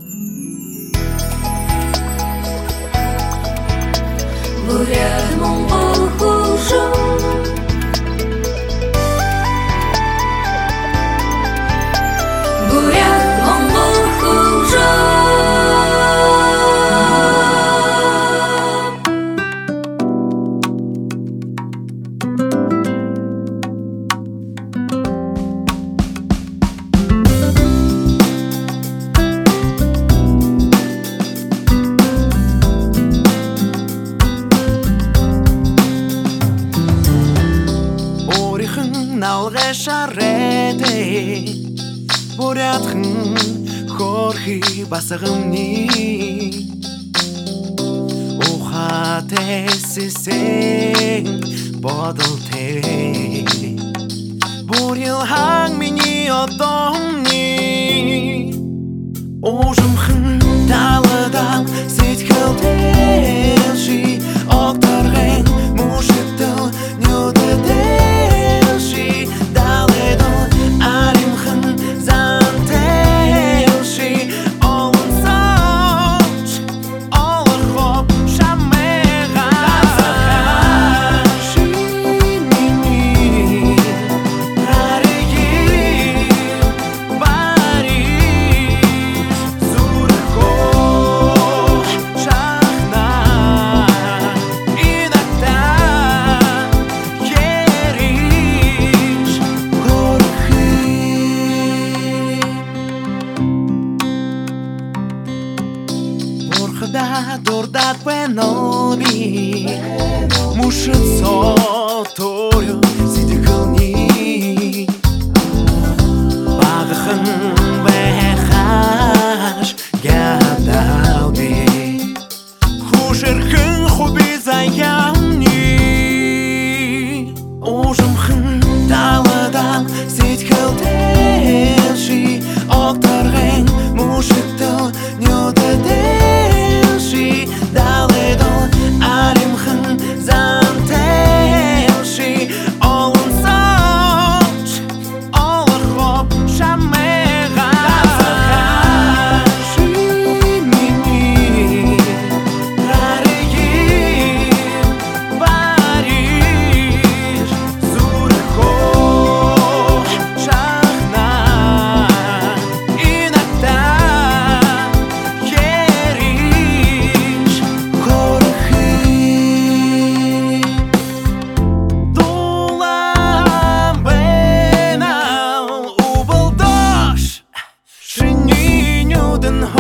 Бурят Монгол хужу Бурят Монгол хужу Nalge sharete Бурятхан хорхи басгамни Ухатессэн бодолтэй Бурил хang миний одомни Ожимхэн даладан сэтгэлдээ ши огторгэн мушигдэл нёдэдээ Дурдат бэнолми Мушит соторю сидикълни Багахан бэхаш гадалби Хушерхэн хуби заямни Ожимхэн даладан сэтгэлдээ ши огторгэн мушигдэл нёдэдээ Даледон аримхэн зантэлши Олон соч олор хоп шамега Ши мини Рарigi Париж Зурхош шахна Иногда den